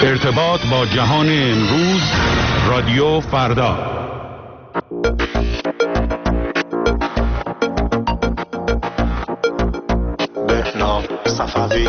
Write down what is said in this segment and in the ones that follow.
ارتباط با جهان امروز، رادیو فردا. بهنام صفوی.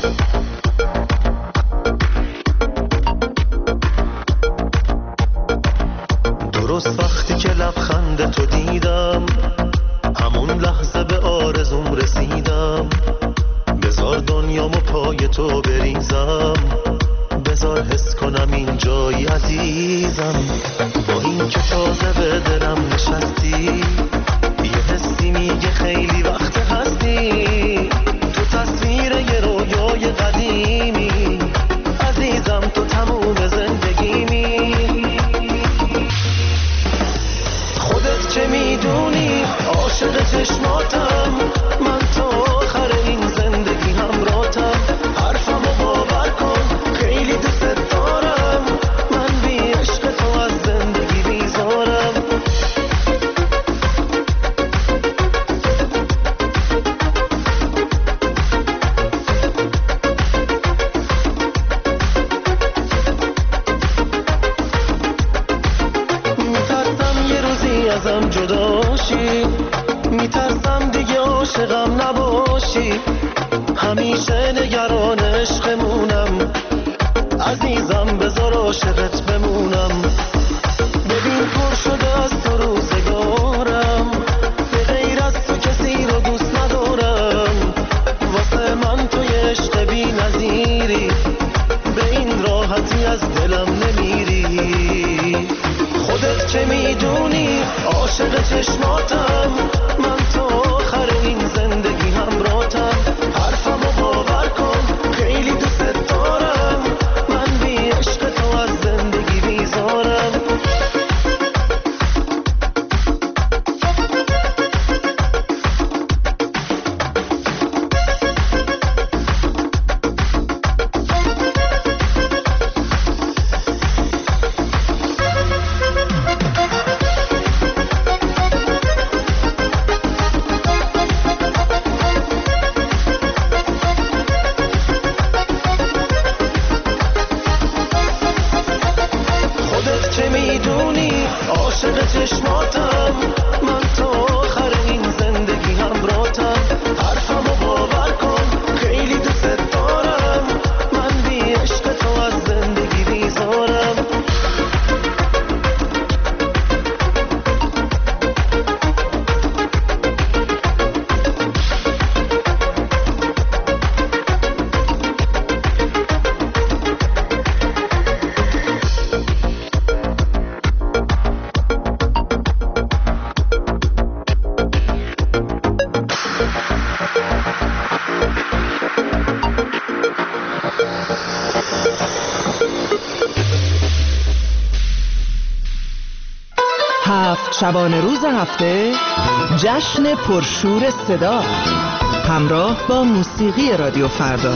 درست وقتی که لبخند تو دیدم، همون لحظه به آرزوم رسیدم. بذار دنیامو پای تو بریزم، بذار حس کنم این جایی عزیزم. با این که تازه به دلم نشستی، یه حسی میگه خیلی وقت هستی. تو تصویر یه رویای قدیمی، عزیزم تو تموم زندگیمی. خودت چه میدونی عاشق چشماتم، من تا آخر این زندگی همراهتم. حرفمو باور کن خیلی دوست دارم، من بی عشق تو از زندگی بیزارم. میترسم یه روزی ازم جدا شی، میترسم دیگه عاشقم نباشی. همیشه نگران عشقمونم، عزیزم بذار عاشقت بمونم. ببین پر شده از تو روزگارم، به غیر از تو کسی رو دوست ندارم. واسه من تو یه عشق بی نظیری، به این راحتی از دلم نمیری. خودت چه میدونی عاشق چشماتم، من تا آخر این زندگی همراهتم. حرفمو باور کن خیلی دوست دارم، من بی عشق تو از زندگی بیزارم. شبانه روز هفته جشن پرشور صدا همراه با موسیقی رادیو فردا.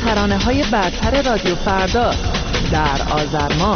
ترانه‌های برتر رادیو فردا در آذر ماه.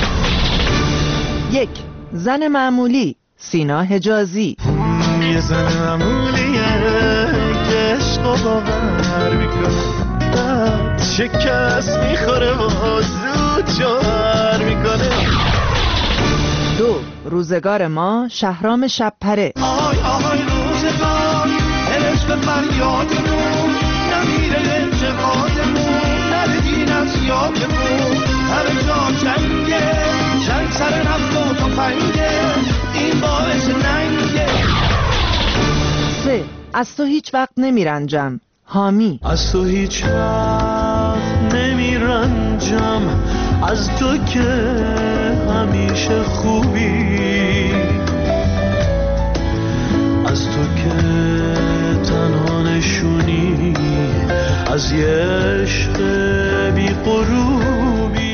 1. زن معمولی، سینا حجازی. یه زن معمولیه که عشق و باور میکنه، شکست میخوره و زود جوهر میکنه. 2. روزگار ما، شهرام شب‌پره. آهای آهای روزگار، عشق فریادمون نمیره انتقادمون، نردین از یادمون، همه جا جنگه، جنگ سر نفت و تفنگه، این باعث ننگه. 3. از تو هیچ وقت نمیرنجم، حامی. از تو هیچ وقت نمیرنجم، از تو که همیشه خوبی، از تو که تنها نشونی از یه عشق بی غروبی.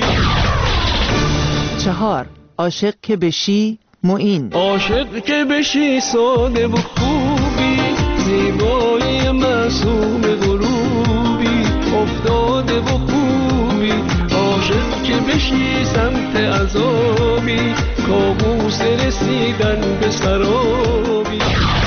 4. عاشق که بشی، معین. عاشق که بشی ساده و خوبی، زیبایی معصوم غروبی، افتاده و خوبی. عاشق که بشی سمت عذابی، کابوس رسیدن به سرابی.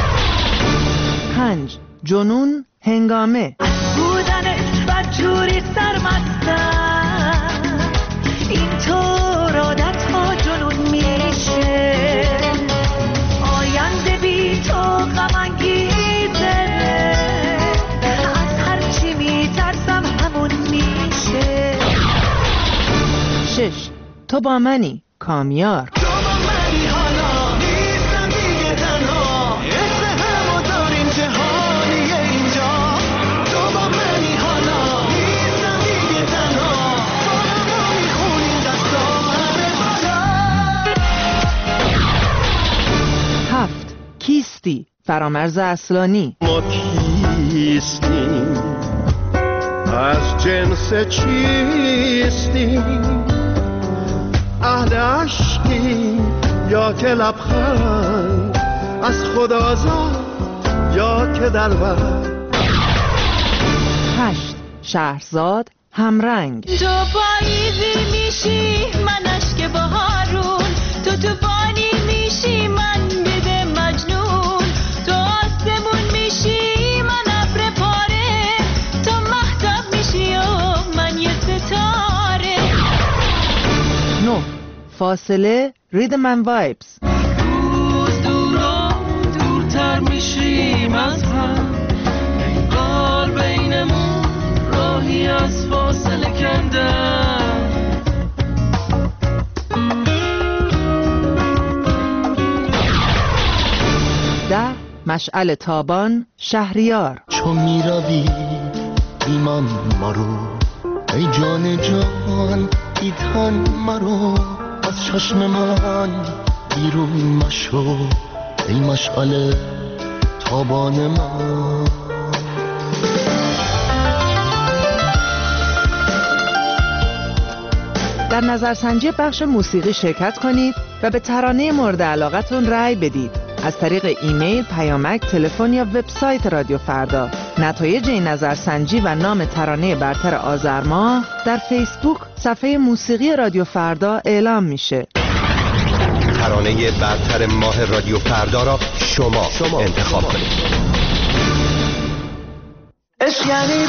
5. جنون هنگامه. بودنت بدجوری سرمستم، اینطور عادت ها جنون میشه، آینده بی تو غم انگیزه، از هرچی میترسم همون میشه. 6. تو با منی، کامیار. تو با منی حالا نیستم دیگه تنها، حس همو داریم جهانیه اینجا. تو با منی حالا نیستم دیگه تنها، با همو میخونیم دستا همه بالا. 7. کیستی، فرامرز اصلانی. ما کیستیم، از جنس چیستیم، اهل عشقیم یا که لبخند، از خدا زاد یا که دلبر. 8. شهرزاد همرنگ. تو پاییزی میشی من اشک بهارون، تو توفانی میشی من بده مجنون، تو آسمون میشی من ابر پاره، تو مهتاب میشی و من یه ستاره. 9. فاصله، ریدم اند وایبز. روز دورا دورتر میشیم از هم، انگار بینمون راهی از فاصله کندم. 10. مشعل تابان، شهریار. چون میروی ایمان مرو، ای جان جان ای تن مرو، از چشم من بیرون مشو، ای مشعل تابان من. در نظرسنجی بخش موسیقی شرکت کنید و به ترانه مورد علاقتون رأی بدید از طریق ایمیل، پیامک، تلفن یا وبسایت رادیو فردا. نتایج این نظرسنجی و نام ترانه برتر آذر ماه در فیسبوک صفحه موسیقی رادیو فردا اعلام میشه. ترانه برتر ماه رادیو فردا را شما انتخاب کنید. عشق یعنی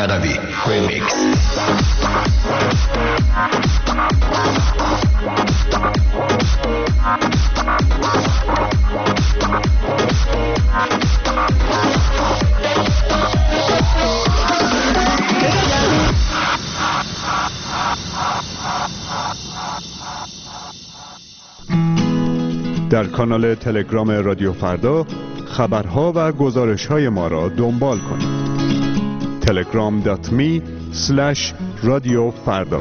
کربی ریمیکس. در کانال تلگرام رادیو فردا خبرها و گزارش‌های ما را دنبال کنید. telegram.me/رادیو فردا.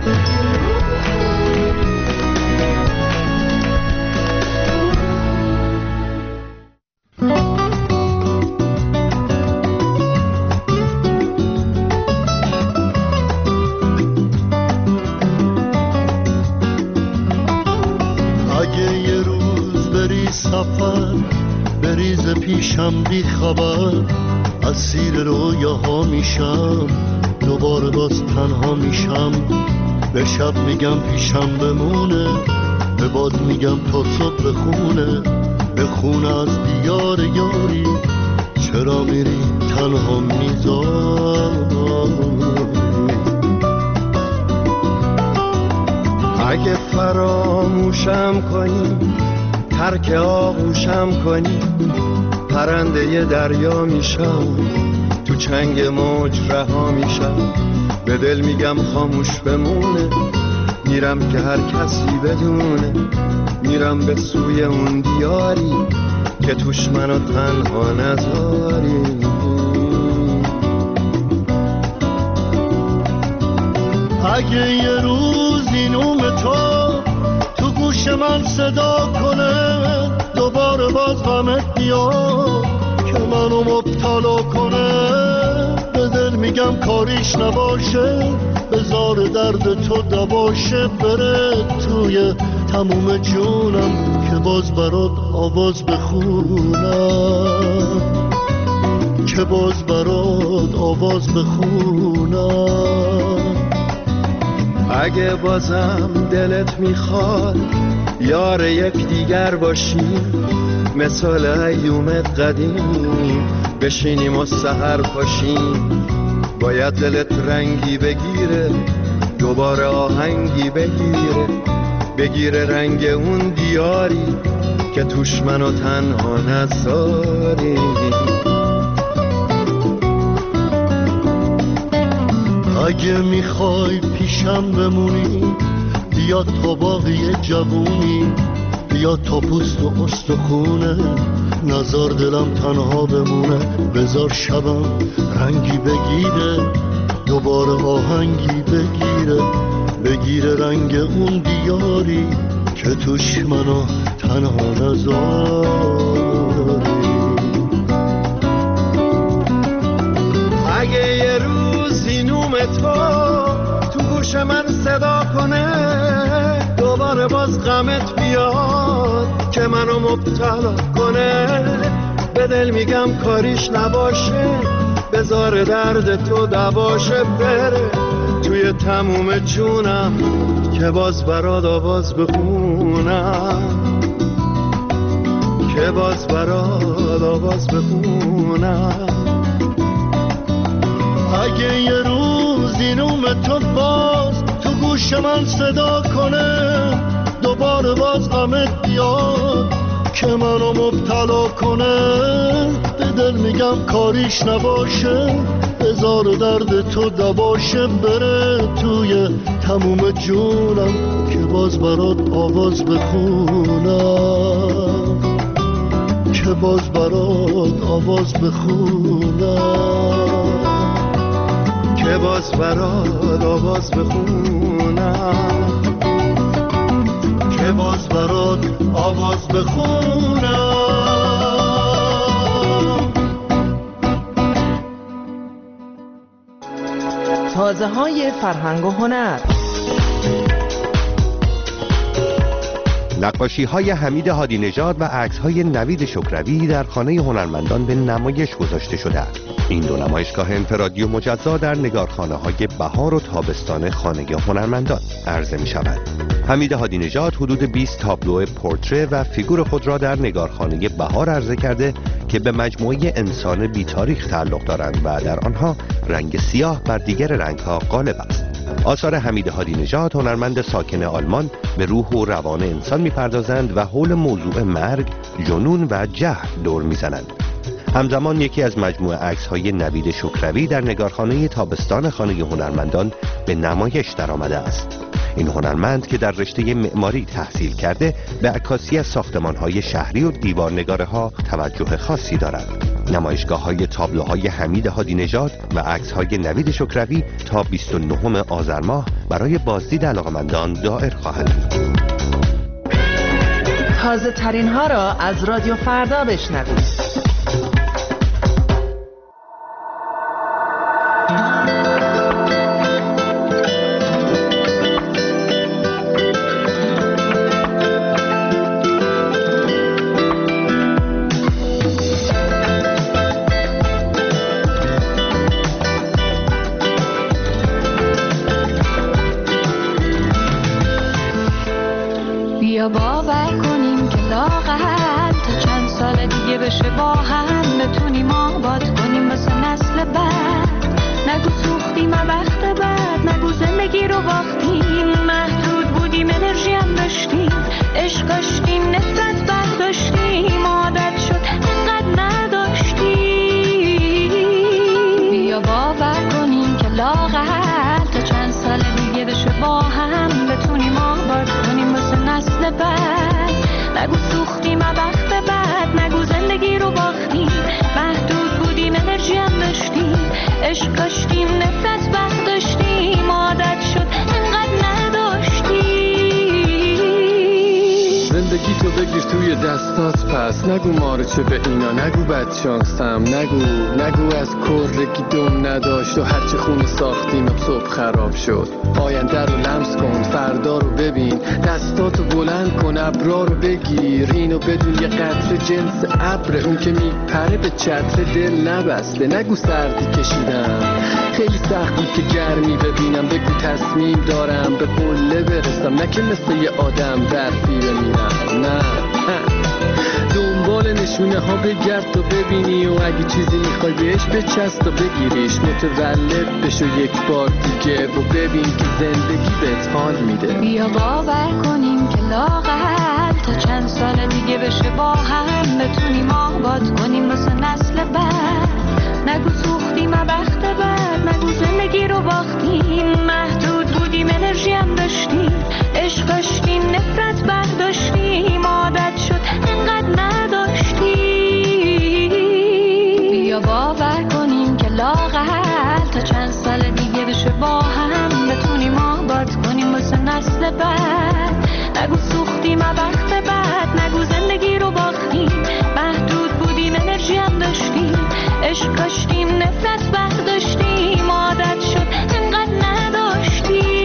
بریز پیشم بی خبر، اسیر رویاها میشم، دوباره باز تنها میشم. به شب میگم پیشم بمونه، به باد میگم تا صبح بخونه از دیار یاری. چرا میری تنها میذاری؟ اگه فراموشم کنی، ترک آغوشم کنی، پرنده دریا میشم، تو چنگ موج رها میشم. به دل میگم خاموش بمونه، میرم که هر کسی بدونه، میرم به سوی اون دیاری که توش منو تنها نذاری. اگه یه روز این تو گوش من صدا کنه، دوباره باز غمت بیاد که منو مبتلا کنه. به دل میگم کاریش نباشه، بذار درد تو دباشه، بره توی تموم جونم که باز برات آواز بخونم، که باز برات آواز بخونم. اگه بازم دلت میخواد یار یک دیگر باشیم، مثال ایومت قدیم بشینیم و سحر پاشیم. باید دلت رنگی بگیره، دوباره آهنگی بگیره رنگ اون دیاری که توش منو تنها نذاری. اگه میخوای پیشم بمونی، بیا تا باقی جوونی، بیا تا پوست و استخونه، نزار دلم تنها بمونه. بذار شبم رنگی بگیره، دوباره آهنگی بگیره رنگ اون دیاری که توش منو تنها نذاری. اگه یه روز اینوم تو گوش من صدا کنه، دوباره باز غمت بیاد که منو مبتلا کنه. به دل میگم کاریش نباشه، بذار درد تو دباشه، بره توی تموم جونم که باز برات آواز بخونم، که باز برات آواز بخونم. اگه یه روز اینوم تو باز تو گوش من صدا کنه، دوباره باز غمت بیاد که منو مبتلا کنه. به دل میگم کاریش نباشه، بذار درد تو دباشه، بره توی تموم جونم که باز برات آواز بخونم، که باز برات آواز بخونم، که باز برات آواز بخونم، که باز برات آواز بخونم. تازه های فرهنگ و هنر. نقاشی های حمید هادی نژاد و عکس های نوید شکروی در خانه هنرمندان به نمایش گذاشته شده است. این دو نمایشگاه انفرادی و مجزا در نگارخانه‌های بهار و تابستان خانه هنرمندان عرضه می‌شود. حمید هادی نژاد حدود 20 تابلو پورتره و فیگور خود را در نگارخانه بهار عرضه کرده که به مجموعه انسان بی‌تاریخ تعلق دارند و در آنها رنگ سیاه بر دیگر رنگ‌ها غالب است. آثار حمید هادی نژاد، هنرمند ساکن آلمان، به روح و روان انسان می‌پردازند و حول موضوع مرگ، جنون و جهل دور می‌زنند. همزمان یکی از مجموعه عکس‌های نوید شکروی در نگارخانه تابستان خانه هنرمندان به نمایش درآمده است. این هنرمند که در رشته معماری تحصیل کرده به عکاسی از ساختمان‌های شهری و دیوارنگاره‌ها توجه خاصی دارد. نمایشگاه‌های تابلوهای حمید هادی نژاد و عکس‌های نوید شکروی تا 29 آذر ماه برای بازدید علاقه‌مندان دایر خواهد بود. تازه ترین ها را از رادیو فردا بشنوید. بیا باور کنیم که لااقل تا چند سال دیگه بشه با هم بتونیم آباد کنیم واسه نسل بعد. نگو سوختیم وقت بعد، نگو زندگی رو باختیم، محدود بودیم انرژی هم داشتیم، عشق داشتیم نفرت برداشتیم، عادت شد انقدر نداشتیم. بیا باور کنیم که لااقل تا چند سال دیگه بشه با هم بتونیم آباد کنیم واسه نسل بعد. نگو سوختیم وقت بعد، نگو زندگی رو باختیم، محدود بودیم انرژی هم داشتیم، عشق داشتیم نفرت برداشتیم، عادت شد انقدر نداشتیم. زندگی تو بگیر توی دستات پس، نگو مارو چه به اینا، نگو بدشانسم، نگو از کرگی دم نداشت و هرچی خونه ساختیم اب صبح خراب شد. آینده رو لمس کن، فردا رو ببین، دستاتو بلند کن، ابرا رو بگیر، اینو بدون یه قطره جنس ابر، اون که میپره به چتر دل نبسته. نگو سردی کشیدم، خیلی سخت بود که گرمی ببینم، بگو تصمیم دارم به قله برسم، نه که مثل یه آدم درفی بمیرم. نه دنبال نشونه ها بگرد و ببینی، و اگه چیزی میخوای بهش بچست و بگیریش، متولد بشو یک بار دیگه و ببین که زندگی بهت حال میده. بیا باور کنیم که لااقل تا چند سال دیگه بشه با هم بتونیم آباد کنیم واسه نسل بعد. نگو سوختیم وقت بعد، نگو زندگی رو باختیم، محدود بودیم انرژی هم داشتیم، عشق داشتیم نفرت برداشتیم، عادت شد انقدر نداشتیم. بیا باور کنیم که لااقل تا چند سال دیگه بشه با هم بتونیم آباد کنیم واسه نسل بعد. نگو سوختیم وقت بعد، نگو زندگی رو باختیم، محدود بودیم انرژی هم داشتیم، عشق داشتیم نفرت برداشتیم، عادت شد انقدر نداشتیم.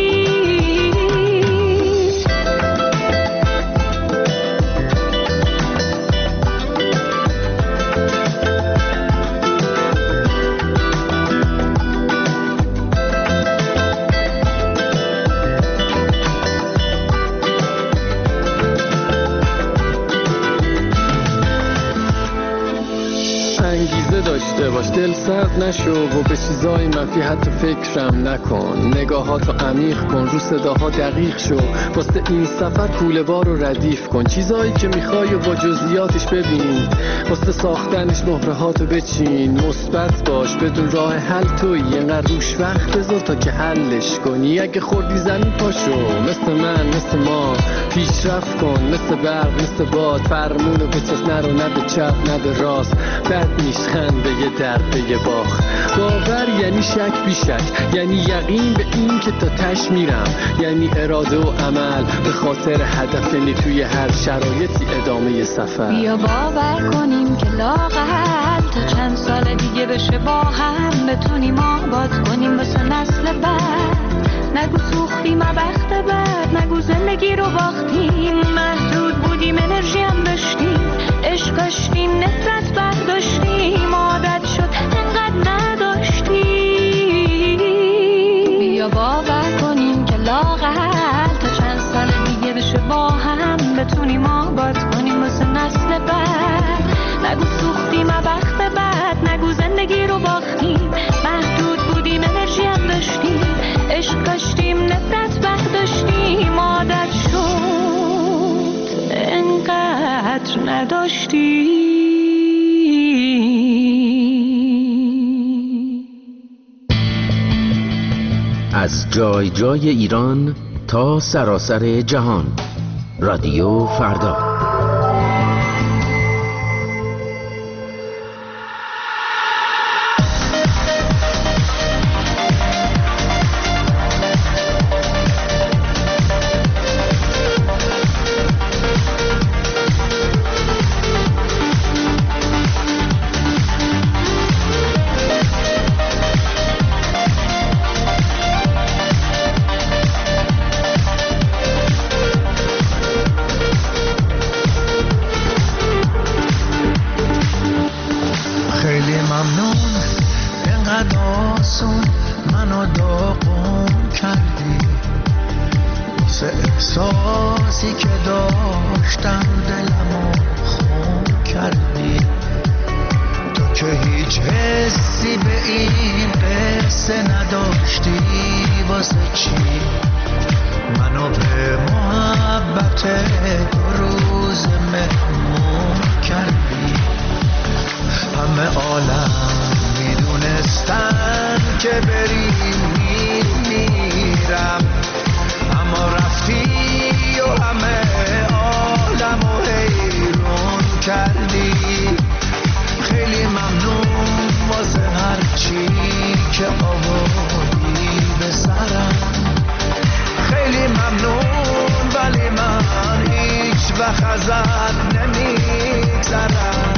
انگیزه داشته باش، دل سرد نشو و به چیزای منفی حتی فکرم نکن، نگاهاتو عمیق کن، رو صداها دقیق شو، واسه این سفر کوله بار رو ردیف کن، چیزایی که میخوای و با جزئیاتش ببین، واسه ساختنش مهرهاتو بچین، مثبت باش بدون راه حل تویی، اینقدر روش وقت بذار تا که حلش کنی. اگه خوردی زمین پاشو، مثل من مثل ما پیشرفت کن، مثل برق مثل باد، فرمونو به چست نرو، نه به چپ نه به راست، بد نیست خنده یه درد یه باخ. باور یعنی شک بی شک، یعنی یقین به این که تا تش میرم، یعنی اراده و عمل به خاطر هدف، یعنی توی هر شرایطی ادامه سفر. بیا باور کنیم که لااقل تا چند سال دیگه بشه با هم بتونیم آباد کنیم واسه نسل بعد. نگو سوختیم وقت بعد، نگو زندگی رو باختیم، محدود بودیم انرژی هم داشتیم، عشق داشتیم نفرت برداشتیم، عادت شد انقدر کنیم آباد کنیم واسه نسل بعد. نگو سوختیم بخت بعد، نگو زندگی رو باختیم، محدود بودیم انرژی هم داشتیم، عشق داشتیم نفرت برداشتیم، عادت شد انقدر نداشتیم. از جای جای ایران تا سراسر جهان، رادیو فردا. احساسی که داشتم دلمو خون کردی، تو که هیچ حسی به این قصه نداشتی، واسه چی منو به محبت روز مهمون کردی؟ همه عالم میدونستن که بری میرم، اما رفتی و همه عالمو حیرون کردی. خیلی ممنون واسه هر چی که آوردی به سرم، خیلی ممنون ولی من هیچ وقت ازت نمیگذرم.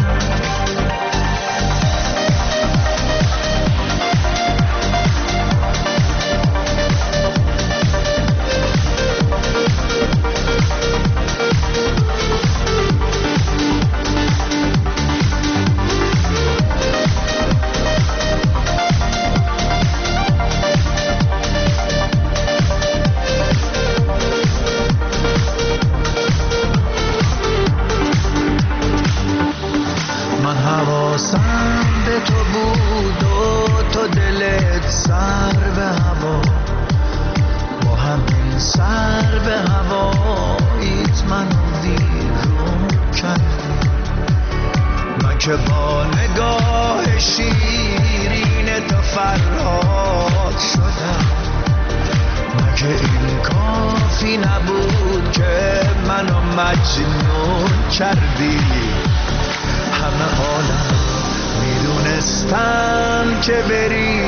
تو بود و تو دلت سر به هوا، با همین سر به هواییت منو ویرون کردی. من که با نگاه شیرین تو فرهاد شدم، مگه این کافی نبود که منو مجنون کردی؟ همه عالم میدونستم که بری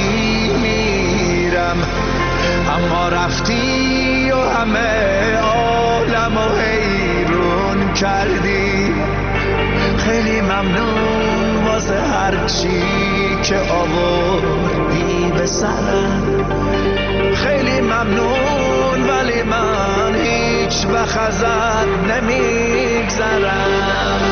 میرم، اما رفتی و همه عالمو حیرون کردی. خیلی ممنون واسه هر چی که آوردی به سرم، خیلی ممنون ولی من هیچ وقت ازت نمیگذرم.